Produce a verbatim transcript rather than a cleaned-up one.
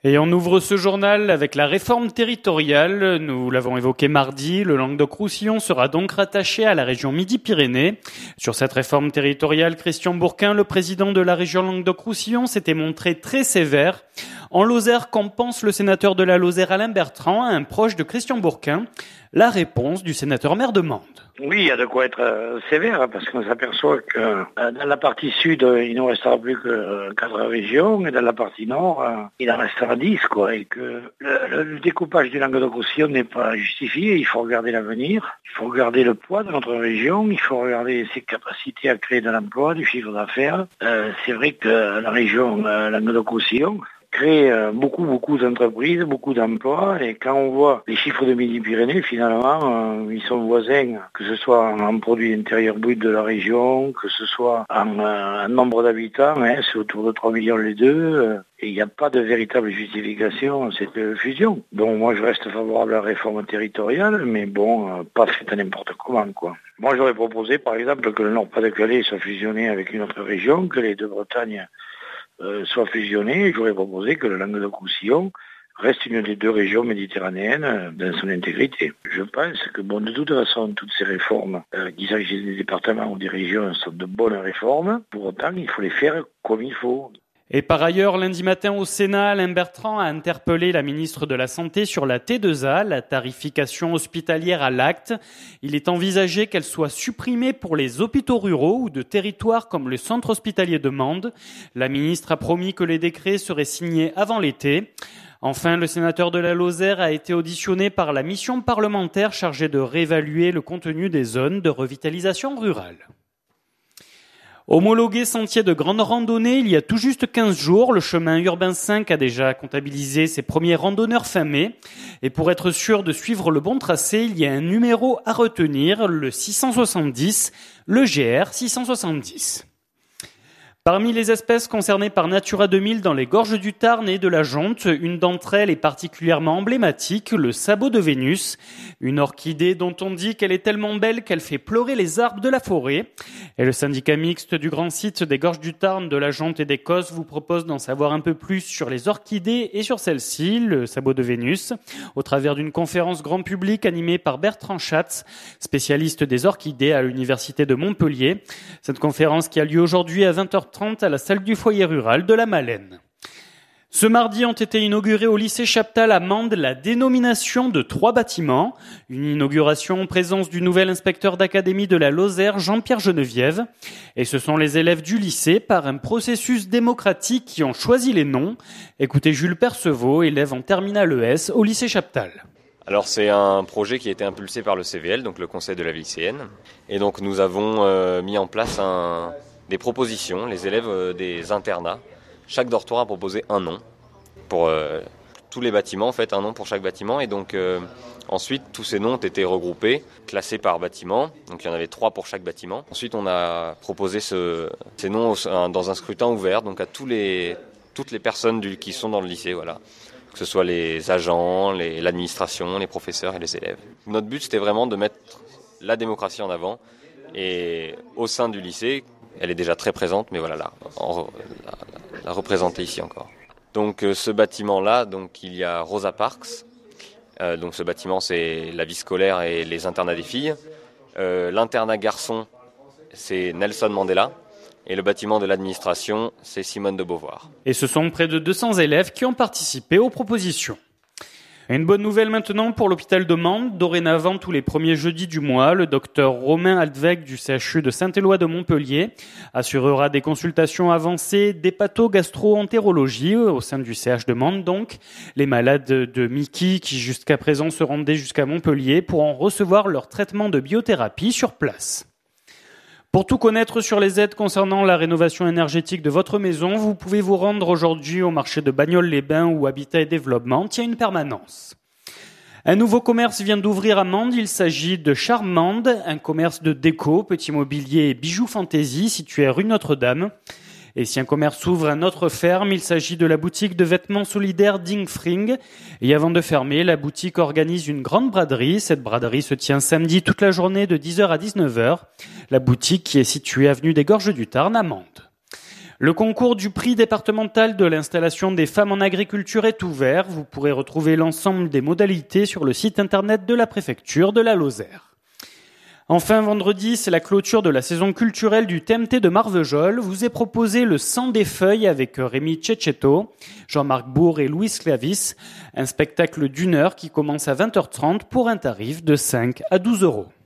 Et on ouvre ce journal avec la réforme territoriale. Nous l'avons évoqué mardi, le Languedoc-Roussillon sera donc rattaché à la région Midi-Pyrénées. Sur cette réforme territoriale, Christian Bourquin, le président de la région Languedoc-Roussillon, s'était montré très sévère. En Lozère, qu'en pense le sénateur de la Lozère Alain Bertrand, un proche de Christian Bourquin? La réponse du sénateur maire de Mende. Oui, il y a de quoi être euh, sévère, parce qu'on s'aperçoit que euh, dans la partie sud, euh, il ne restera plus que euh, quatre régions, et dans la partie nord, euh, il en restera dix, quoi, et que le, le, le découpage du Languedoc-Roussillon n'est pas justifié. Il faut regarder l'avenir, il faut regarder le poids de notre région, il faut regarder ses capacités à créer de l'emploi, du chiffre d'affaires. Euh, c'est vrai que la région euh, Languedoc-Roussillon crée euh, beaucoup, beaucoup d'entreprises, beaucoup d'emplois, et quand on voit les chiffres de Midi-Pyrénées, finalement, euh, ils sont voisins, que ce soit en, en produit intérieur brut de la région, que ce soit en, euh, en nombre d'habitants, hein, c'est autour de trois millions les deux, euh, et il n'y a pas de véritable justification à cette fusion. Donc moi je reste favorable à la réforme territoriale, mais bon, euh, pas faite à n'importe comment, quoi. Moi j'aurais proposé par exemple que le Nord-Pas-de-Calais soit fusionné avec une autre région, que les deux Bretagnes Euh, soit fusionné. J'aurais proposé que le Languedoc-Roussillon reste une des deux régions méditerranéennes euh, dans son intégrité. Je pense que, bon, de toute façon, toutes ces réformes, euh, qu'il s'agisse des départements ou des régions, sont de bonnes réformes. Pour autant, il faut les faire comme il faut. Et par ailleurs, lundi matin au Sénat, Alain Bertrand a interpellé la ministre de la Santé sur la T deux A, la tarification hospitalière à l'acte. Il est envisagé qu'elle soit supprimée pour les hôpitaux ruraux ou de territoires comme le centre hospitalier de Mende. La ministre a promis que les décrets seraient signés avant l'été. Enfin, le sénateur de la Lozère a été auditionné par la mission parlementaire chargée de réévaluer le contenu des zones de revitalisation rurale. Homologué sentier de grande randonnée, il y a tout juste quinze jours, le chemin urbain cinq a déjà comptabilisé ses premiers randonneurs fin mai. Et pour être sûr de suivre le bon tracé, il y a un numéro à retenir, le six cent soixante-dix, le G R six cent soixante-dix. Parmi les espèces concernées par Natura deux mille dans les gorges du Tarn et de la Jonte, une d'entre elles est particulièrement emblématique, le sabot de Vénus, une orchidée dont on dit qu'elle est tellement belle qu'elle fait pleurer les arbres de la forêt. Et le syndicat mixte du grand site des gorges du Tarn, de la Jonte et des Cosses vous propose d'en savoir un peu plus sur les orchidées et sur celle-ci, le sabot de Vénus, au travers d'une conférence grand public animée par Bertrand Schatz, spécialiste des orchidées à l'université de Montpellier. Cette conférence qui a lieu aujourd'hui à vingt heures trente à la salle du foyer rural de la Malène. Ce mardi ont été inaugurés au lycée Chaptal à Mende la dénomination de trois bâtiments. Une inauguration en présence du nouvel inspecteur d'académie de la Lozère, Jean-Pierre Geneviève. Et ce sont les élèves du lycée, par un processus démocratique, qui ont choisi les noms. Écoutez Jules Perceveau, élève en terminale E S au lycée Chaptal. Alors c'est un projet qui a été impulsé par le C V L, donc le conseil de la vie lycéenne. Et donc nous avons euh, mis en place un... des propositions, les élèves euh, des internats. Chaque dortoir a proposé un nom pour euh, tous les bâtiments, en fait, un nom pour chaque bâtiment. Et donc euh, ensuite, tous ces noms ont été regroupés, classés par bâtiment. Donc il y en avait trois pour chaque bâtiment. Ensuite, on a proposé ce, ces noms au, dans un scrutin ouvert, donc à tous les, toutes les personnes du, qui sont dans le lycée, voilà. Que ce soit les agents, les, l'administration, les professeurs et les élèves. Notre but, c'était vraiment de mettre la démocratie en avant. Et au sein du lycée, elle est déjà très présente, mais voilà, là, la, la, la représenter ici encore. Donc euh, ce bâtiment-là, donc il y a Rosa Parks. Euh, donc ce bâtiment, c'est la vie scolaire et les internats des filles. Euh, l'internat garçon, c'est Nelson Mandela. Et le bâtiment de l'administration, c'est Simone de Beauvoir. Et ce sont près de deux cents élèves qui ont participé aux propositions. Une bonne nouvelle maintenant pour l'hôpital de Mende. Dorénavant, tous les premiers jeudis du mois, le docteur Romain Altvec du C H U de Saint-Éloi de Montpellier assurera des consultations avancées d'hépato-gastro-entérologie au sein du C H de Mende. Donc, les malades de Mickey qui jusqu'à présent se rendaient jusqu'à Montpellier pourront recevoir leur traitement de biothérapie sur place. Pour tout connaître sur les aides concernant la rénovation énergétique de votre maison, vous pouvez vous rendre aujourd'hui au marché de Bagnoles-les-Bains où Habitat et Développement tient une permanence. Un nouveau commerce vient d'ouvrir à Mende. Il s'agit de Charme Mende, un commerce de déco, petit mobilier et bijoux fantaisie situé à rue Notre-Dame. Et si un commerce s'ouvre à notre ferme, il s'agit de la boutique de vêtements solidaires Dingfring. Et avant de fermer, la boutique organise une grande braderie. Cette braderie se tient samedi toute la journée de dix heures à dix-neuf heures. La boutique qui est située avenue des Gorges du Tarn à Mende. Le concours du prix départemental de l'installation des femmes en agriculture est ouvert. Vous pourrez retrouver l'ensemble des modalités sur le site internet de la préfecture de la Lozère. Enfin, vendredi, c'est la clôture de la saison culturelle du T M T de Marvejols. Vous est proposé le Sang des feuilles avec Rémi Cecchetto, Jean-Marc Bourg et Louis Clavis. Un spectacle d'une heure qui commence à vingt heures trente pour un tarif de cinq à douze euros.